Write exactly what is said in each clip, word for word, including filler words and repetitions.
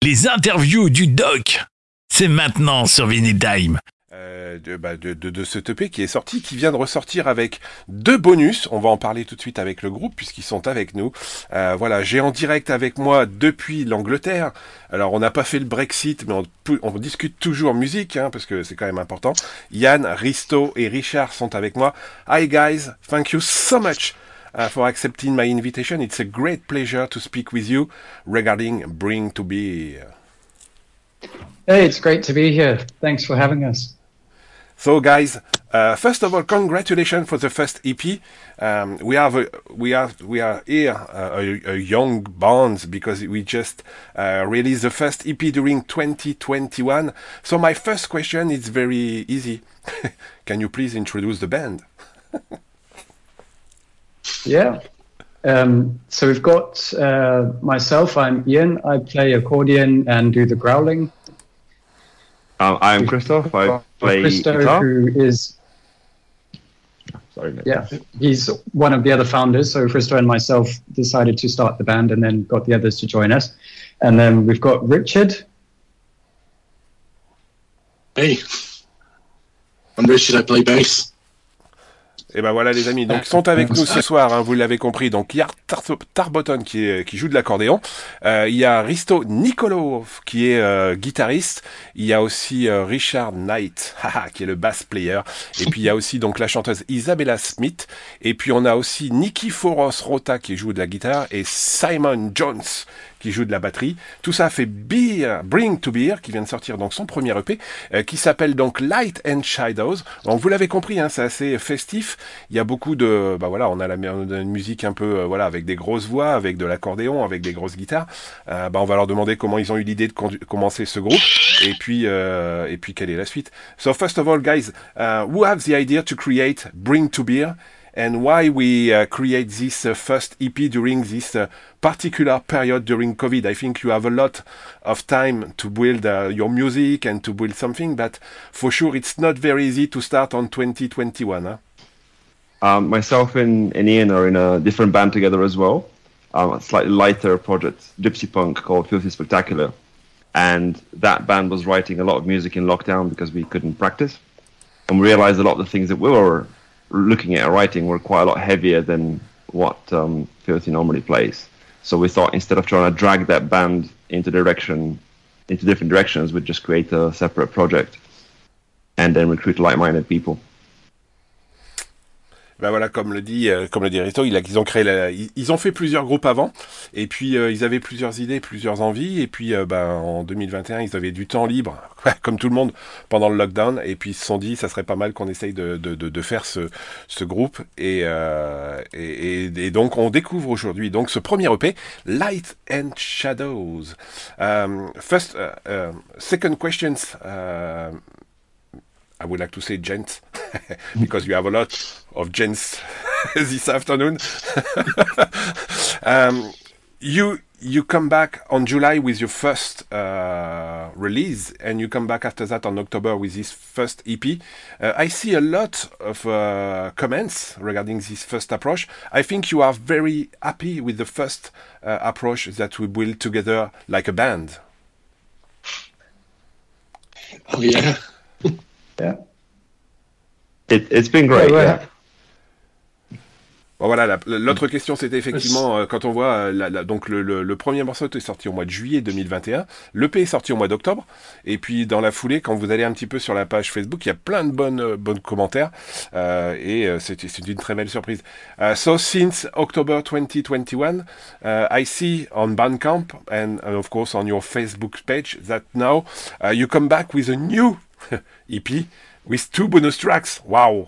Les interviews du doc, c'est maintenant sur Vinyl Time. Euh, de, bah, de, de, de ce E P qui est sorti, qui vient de ressortir avec deux bonus. On va en parler tout de suite avec le groupe puisqu'ils sont avec nous. Euh, voilà, j'ai en direct avec moi depuis l'Angleterre. Alors on n'a pas fait le Brexit, mais on, on discute toujours musique hein, parce que c'est quand même important. Yann, Risto et Richard sont avec moi. Hi guys, thank you so much uh, for accepting my invitation. It's a great pleasure to speak with you regarding Bring to Beer. Hey, it's great to be here. Thanks for having us. So, guys, uh, first of all, congratulations for the first E P. Um, we have a, we are we are here uh, a, a young band because we just uh, released the first E P during twenty twenty-one. So, my first question is very easy. Can you please introduce the band? Yeah. Um, so we've got uh, myself. I'm Ian. I play accordion and do the growling. Um, I'm Christoph. I play Christo, guitar. who is Sorry, mate. yeah, he's one of the other founders. So Christo and myself decided to start the band, and then got the others to join us. And then we've got Richard. Hey, I'm Richard. I play bass. Et ben voilà les amis, donc ils sont avec nous ce soir, hein, vous l'avez compris. Donc il y a Tar- Tarbotton qui, est, qui joue de l'accordéon, euh, il y a Risto Nikolov qui est euh, guitariste, il y a aussi euh, Richard Knight haha, qui est le bass player, et puis il y a aussi donc la chanteuse Isabella Smith, et puis on a aussi Nikiforos Rota qui joue de la guitare et Simon Jones qui joue de la batterie. Tout ça fait Beer, Bring to Beer, qui vient de sortir donc son premier E P, euh, qui s'appelle donc Light and Shadows. Donc vous l'avez compris, hein, c'est assez festif. Il y a beaucoup de, bah voilà, on a la on a une musique un peu, euh, voilà, avec des grosses voix, avec de l'accordéon, avec des grosses guitares. Euh, bah on va leur demander comment ils ont eu l'idée de condu- commencer ce groupe, et puis euh, et puis quelle est la suite. So first of all, guys, uh, who have the idea to create Bring to Beer? And why we uh, create this uh, first E P during this uh, particular period during COVID. I think you have a lot of time to build uh, your music and to build something, but for sure it's not very easy to start on twenty twenty-one. Huh? Um, myself and, and Ian are in a different band together as well. Um, a slightly lighter project, gypsy punk, called Filthy Spectacular. And that band was writing a lot of music in lockdown because we couldn't practice. And we realized a lot of the things that we were looking at writing were quite a lot heavier than what um, Filthy normally plays. So we thought instead of trying to drag that band into direction, into different directions, we'd just create a separate project and then recruit like-minded people. Ben voilà, comme le dit, euh, comme le dit Risto, il a, ils ont créé, la, ils, ils ont fait plusieurs groupes avant, et puis euh, ils avaient plusieurs idées, plusieurs envies, et puis euh, ben en deux mille vingt et un, ils avaient du temps libre, comme tout le monde, pendant le lockdown, et puis ils se sont dit, ça serait pas mal qu'on essaye de, de, de, de faire ce, ce groupe, et, euh, et, et, et donc on découvre aujourd'hui donc ce premier E P, Light and Shadows. Um, first, uh, uh, second questions. Uh, I would like to say gents, because you have a lot of gents this afternoon. um, you you come back on July with your first uh, release, and you come back after that on October with this first E P. Uh, I see a lot of uh, comments regarding this first approach. I think you are very happy with the first uh, approach that we built together like a band. Oh yeah. Yeah. It, it's been great, Yeah, yeah. yeah. Bon voilà, la- l'autre question c'était effectivement euh, quand on voit euh, la, la- donc le, le, le premier morceau est sorti au mois de juillet deux mille vingt et un, l'E P est sorti au mois d'octobre, et puis dans la foulée quand vous allez un petit peu sur la page Facebook, il y a plein de bonnes euh, bonnes commentaires euh, et euh, c'est c'est une très belle surprise. Uh, so since October twenty twenty-one, uh, I see on Bandcamp and uh, of course on your Facebook page that now uh, you come back with a new E P with two bonus tracks. Wow.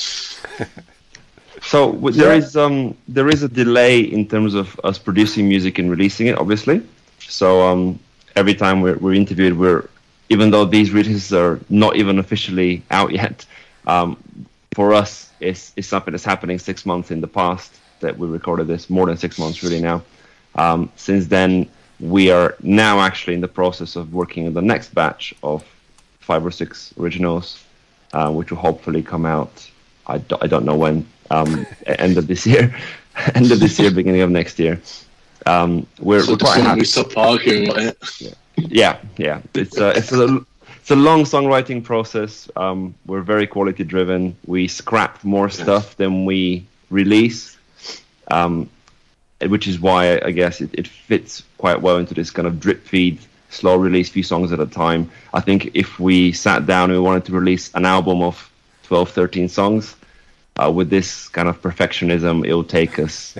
So w- there is um there is a delay in terms of us producing music and releasing it, obviously. So um every time we're we're interviewed, we're even though these releases are not even officially out yet, um for us it's it's something that's happening six months in the past that we recorded this, more than six months really now. Um, since then, we are now actually in the process of working on the next batch of five or six originals, uh, which will hopefully come out. I, do, I don't know when. Um, end of this year, end of this year, beginning of next year. Um, we're, So we're just quite when happy. we stop arguing about it. Yeah. Yeah, yeah. It's a, it's a, it's a long songwriting process. Um, we're very quality driven. We scrap more stuff than we release, um, which is why I guess it, it fits quite well into this kind of drip feed, slow release, few songs at a time. I think if we sat down and we wanted to release an album of twelve, thirteen songs, uh, with this kind of perfectionism, it will take us,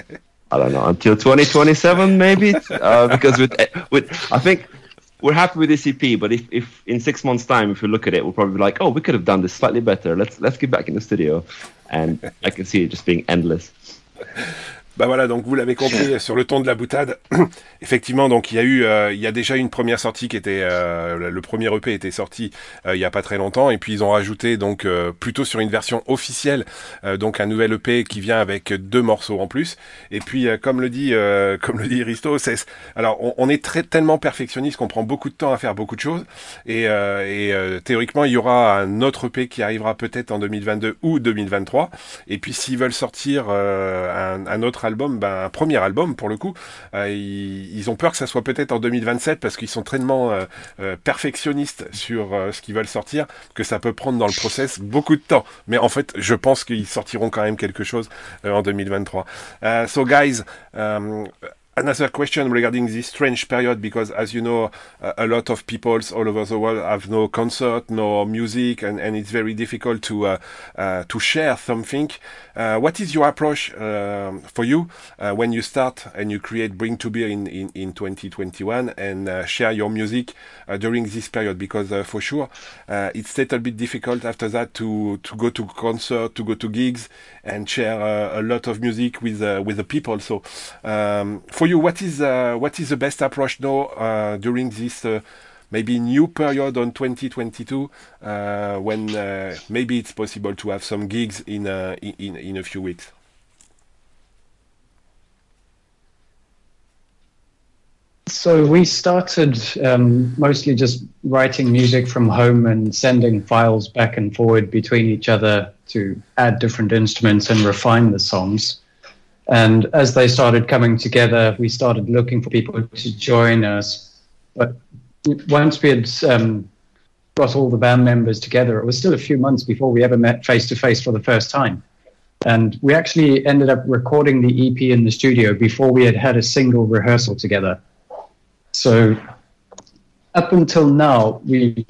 I don't know, until twenty twenty-seven maybe, uh, because with with I think we're happy with this E P, but if, if in six months' time, if we look at it, we'll probably be like, oh, we could have done this slightly better. Let's let's get back in the studio, and I can see it just being endless. Bah voilà, donc vous l'avez compris sur le ton de la boutade. Effectivement, donc il y a eu, euh, il y a déjà une première sortie qui était, euh, le premier E P était sorti euh, il y a pas très longtemps, et puis ils ont rajouté donc euh, plutôt sur une version officielle, euh, donc un nouvel E P qui vient avec deux morceaux en plus. Et puis euh, comme le dit, euh, comme le dit Risto, c'est, alors on, on est très tellement perfectionniste qu'on prend beaucoup de temps à faire beaucoup de choses, et, euh, et euh, théoriquement il y aura un autre E P qui arrivera peut-être en deux mille vingt-deux ou deux mille vingt-trois. Et puis s'ils veulent sortir euh, un, un autre album, ben, un premier album pour le coup, euh, ils, ils ont peur que ça soit peut-être en deux mille vingt-sept parce qu'ils sont tellement euh, euh, perfectionnistes sur euh, ce qu'ils veulent sortir que ça peut prendre dans le process beaucoup de temps. Mais en fait, je pense qu'ils sortiront quand même quelque chose euh, en deux mille vingt-trois. Uh, so guys, um, another question regarding this strange period, because as you know, uh, a lot of people all over the world have no concert, no music, and, and it's very difficult to uh, uh, to share something. Uh, what is your approach uh, for you uh, when you start and you create Bring to Beer in, in, in twenty twenty-one and uh, share your music uh, during this period? Because uh, for sure, uh, it's a little bit difficult after that to, to go to concert, to go to gigs and share uh, a lot of music with uh, with the people. So um, for you, what is uh, what is the best approach now uh, during this uh, maybe new period on twenty twenty-two uh, when uh, maybe it's possible to have some gigs in uh, in in a few weeks? So we started um, mostly just writing music from home and sending files back and forward between each other to add different instruments and refine the songs. And as they started coming together, we started looking for people to join us. But once we had um, got all the band members together, it was still a few months before we ever met face-to-face for the first time. And we actually ended up recording the E P in the studio before we had had a single rehearsal together. So up until now, we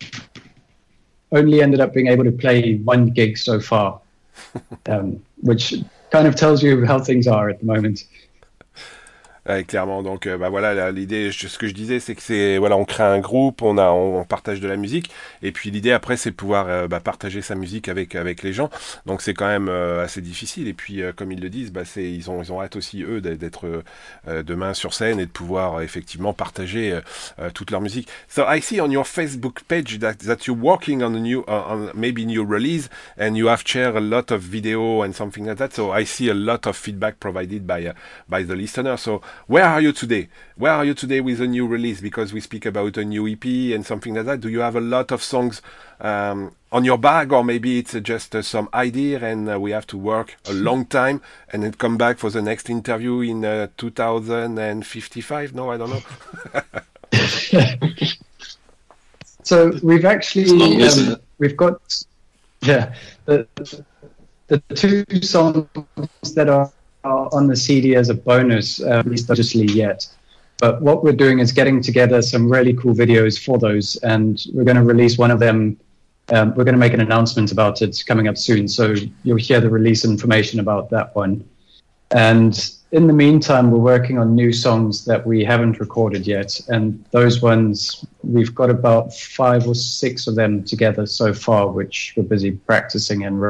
only ended up being able to play one gig so far, um, which kind of tells you how things are at the moment. Ouais, clairement. Donc, euh, bah voilà, là, l'idée, je, ce que je disais, c'est que c'est, voilà, on crée un groupe, on a, on, on partage de la musique, et puis l'idée après, c'est de pouvoir euh, bah, partager sa musique avec avec les gens. Donc, c'est quand même euh, assez difficile. Et puis, euh, comme ils le disent, bah, c'est, ils ont, ils ont hâte aussi eux d'être euh, demain sur scène et de pouvoir euh, effectivement partager euh, euh, toute leur musique. So, I see on your Facebook page that that you're working on a new, uh, on maybe new release, and you have shared a lot of video and something like that. So, I see a lot of feedback provided by uh, by the listener. So, where are you today? Where are you today with a new release? Because we speak about a new E P and something like that. Do you have a lot of songs um, on your bag, or maybe it's uh, just uh, some idea and uh, we have to work a long time and then come back for the next interview in uh, two thousand fifty-five? No, I don't know. So we've actually long, isn't um, it? we've got yeah the the two songs that are are on the C D as a bonus, uh, at least obviously yet. But what we're doing is getting together some really cool videos for those, and we're going to release one of them. Um, we're going to make an announcement about it coming up soon, so you'll hear the release information about that one. And in the meantime, we're working on new songs that we haven't recorded yet, and those ones, we've got about five or six of them together so far, which we're busy practicing and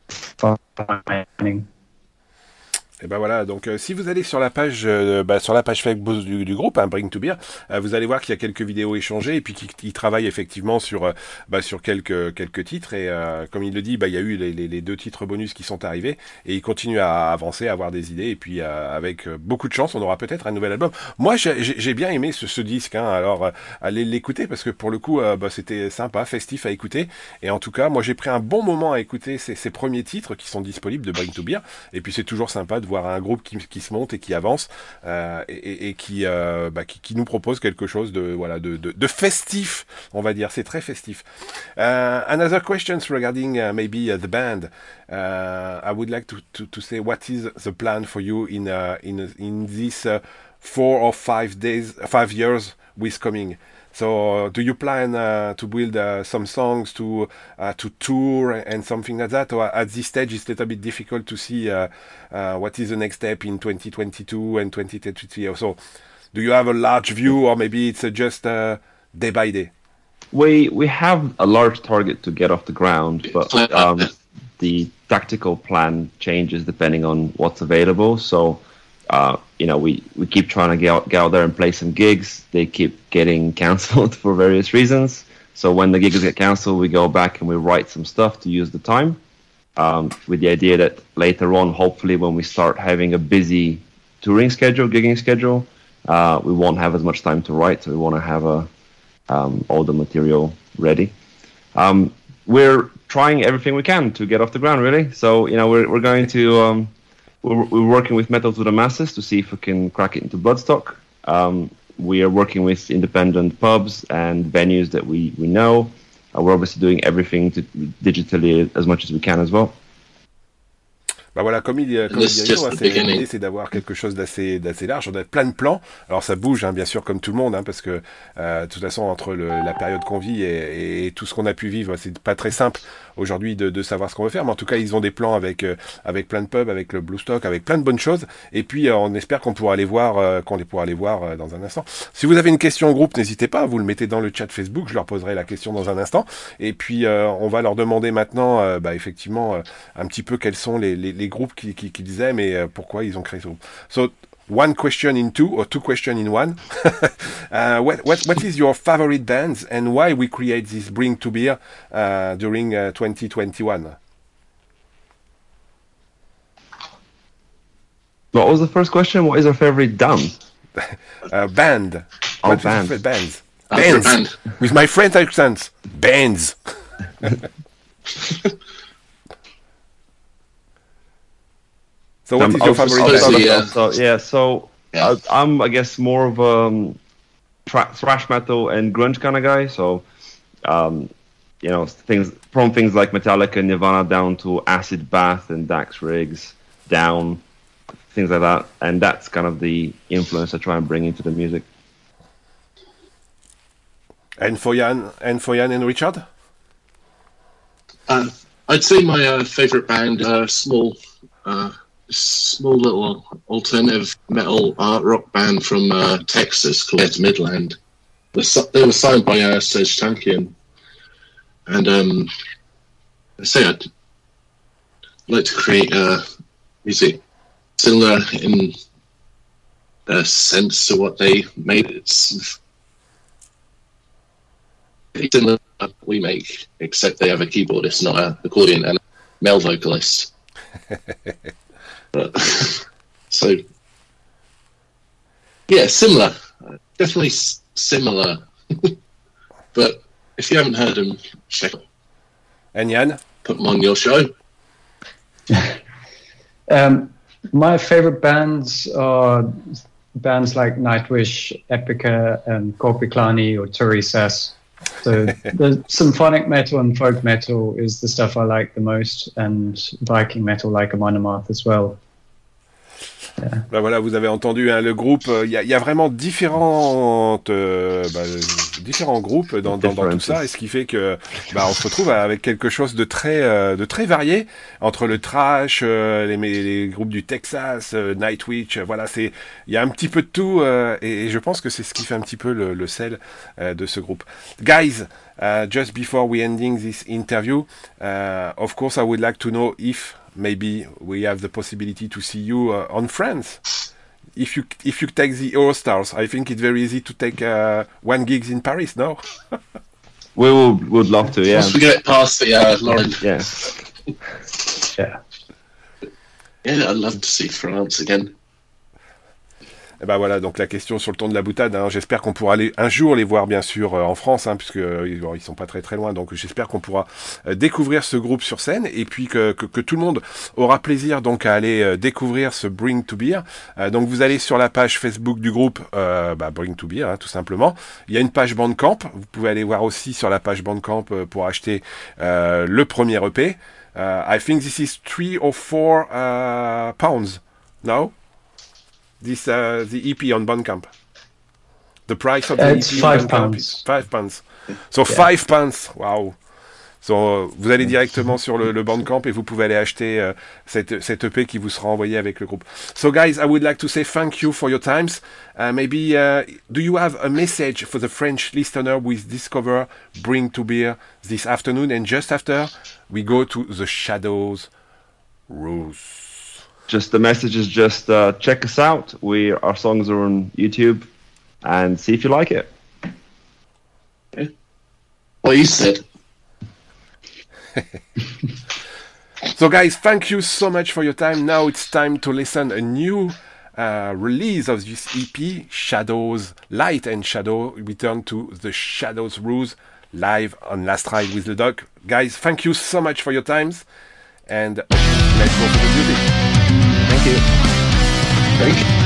refining. Et ben voilà, donc euh, si vous allez sur la page euh, bah, sur la page Facebook du, du groupe, hein, Bring to Beer, euh, vous allez voir qu'il y a quelques vidéos échangées et puis qu'il travaille effectivement sur euh, bah, sur quelques quelques titres, et euh, comme il le dit, bah il y a eu les, les, les deux titres bonus qui sont arrivés, et il continue à avancer, à avoir des idées, et puis euh, avec beaucoup de chance, on aura peut-être un nouvel album. Moi, j'ai bien aimé ce, ce disque, hein, alors euh, allez l'écouter parce que pour le coup, euh, bah, c'était sympa, festif à écouter, et en tout cas, moi j'ai pris un bon moment à écouter ces, ces premiers titres qui sont disponibles de Bring to Beer, et puis c'est toujours sympa de voir un groupe qui, qui se monte et qui avance euh, et, et, et qui, euh, bah, qui qui nous propose quelque chose de voilà de, de, de festif, on va dire. C'est très festif. Uh, another questions regarding uh, maybe uh, the band. Uh, I would like to, to, to say what is the plan for you in uh, in in this uh, four or five days, five years with coming. So, uh, do you plan uh, to build uh, some songs to uh, to tour and something like that? Or at this stage, it's a little bit difficult to see uh, uh, what is the next step in twenty twenty-two and twenty twenty-three. So, do you have a large view, or maybe it's uh, just uh, day by day? We we have a large target to get off the ground, but um, the tactical plan changes depending on what's available. So, uh, you know, we, we keep trying to get out, get out there and play some gigs. They keep getting cancelled for various reasons. So when the gigs get cancelled, we go back and we write some stuff to use the time, um, with the idea that later on, hopefully, when we start having a busy touring schedule, gigging schedule, uh, we won't have as much time to write. So we want to have a um, all the material ready. Um, we're trying everything we can to get off the ground, really. So, you know, we're we're going to um, we're, we're working with Metal to the Masses to see if we can crack it into Bloodstock. Um, we are working with independent pubs and venues that we we know. Uh, we're obviously doing everything to, digitally as much as we can as well. Bah voilà, comme il, comme il dit, hein, c'est, l'idée c'est d'avoir quelque chose d'assez, d'assez large, on a plein de plans. Alors ça bouge, hein, bien sûr, comme tout le monde, hein, parce que euh, de toute façon, entre le, la période qu'on vit et, et tout ce qu'on a pu vivre, c'est pas très simple aujourd'hui de, de savoir ce qu'on veut faire. Mais en tout cas, ils ont des plans avec euh, avec plein de pubs, avec le Bluestock, avec plein de bonnes choses. Et puis, euh, on espère qu'on pourra les voir, euh, qu'on les pourra les voir euh, dans un instant. Si vous avez une question au groupe, n'hésitez pas, vous le mettez dans le chat Facebook, je leur poserai la question dans un instant. Et puis, euh, on va leur demander maintenant, euh, bah, effectivement, euh, un petit peu quels sont les, les, les groupes qui, qui, qui disaient, mais euh, pourquoi ils ont créé ce groupe. So, one question in two, or two questions in one. uh, what, what, what is your favorite bands and why we create this Bring to Beer uh, during uh, twenty twenty-one? What was the first question? What is our favorite band? uh, band. Oh, what band. Is bands. Bands. Bands. With my French accent. Bands. So what um, is your favorite band? yeah. Yeah. So yeah, so Yeah. I, I'm I guess more of a um, tra- thrash metal and grunge kind of guy. So um, you know, things from things like Metallica, Nirvana, down to Acid Bath and Dax Riggs, down things like that. And that's kind of the influence I try and bring into the music. And for Jan and for Jan and Richard? Uh, I'd say my uh, favorite band, uh, small, uh, small little alternative metal art rock band from uh, Texas called Midland. They were signed by uh, Serge Tankian, and um, I say I'd like to create uh, music similar in a sense to what they made. It's similar to what we make, except they have a keyboardist, not an accordion, and a male vocalist. But, so, yeah, similar. Definitely s- similar. But if you haven't heard them, check them. And Jan? Put them on your show. Um, my favorite bands are bands like Nightwish, Epica, and Korpiklani or Turi Sas. So the symphonic metal and folk metal is the stuff I like the most, and Viking metal like Amon-Amarth as well. Yeah. Ben voilà, vous avez entendu hein, le groupe. Il euh, y, y a vraiment différentes, euh, bah, différents groupes dans, dans, dans tout ça, et ce qui fait que bah, on se retrouve avec quelque chose de très, euh, de très varié entre le thrash, euh, les, les groupes du Texas, euh, Nightwish. Voilà, c'est, il y a un petit peu de tout, euh, et, et je pense que c'est ce qui fait un petit peu le, le sel euh, de ce groupe. Guys, uh, just before we ending this interview, uh, of course, I would like to know if maybe we have the possibility to see you uh, on France. If you if you take the Eurostars, I think it's very easy to take uh, one gigs in Paris. No, we would would love to. Yeah, Once we get past the uh, Lauren. Yeah, Yeah. Yeah, I'd love to see France again. Et ben voilà, donc la question sur le ton de la boutade, hein, j'espère qu'on pourra aller un jour les voir bien sûr euh, en France, hein, puisque euh, bon, ils sont pas très très loin, donc j'espère qu'on pourra euh, découvrir ce groupe sur scène, et puis que, que, que tout le monde aura plaisir donc à aller euh, découvrir ce Bring to Beer. Euh, donc vous allez sur la page Facebook du groupe euh, bah, Bring to Beer, hein, tout simplement. Il y a une page Bandcamp, vous pouvez aller voir aussi sur la page Bandcamp euh, pour acheter euh, le premier E P. Uh, I think this is three or four uh, pounds. No, this uh, the E P on Bandcamp. The price of the Uh, E P it's on five Bandcamp pounds. is five pounds. So Yeah. five pounds. Wow. So, uh, vous allez directement sur le, le Bandcamp et vous pouvez aller acheter uh, cette, cette E P qui vous sera envoyée avec le groupe. So guys, I would like to say thank you for your times. Uh, maybe, uh, do you have a message for the French listener who is discover Bring to Beer this afternoon? And just after, we go to the Shadows Rose. Just the message is just uh, check us out. We our songs are on YouTube, and see if you like it. What you said. So guys, thank you so much for your time. Now it's time to listen a new uh, release of this E P, Shadows, Light and Shadow. Return to the Shadows Rose live on Last Ride with the Dog. Guys, thank you so much for your times, and let's go for the music. Thank you. Thank you.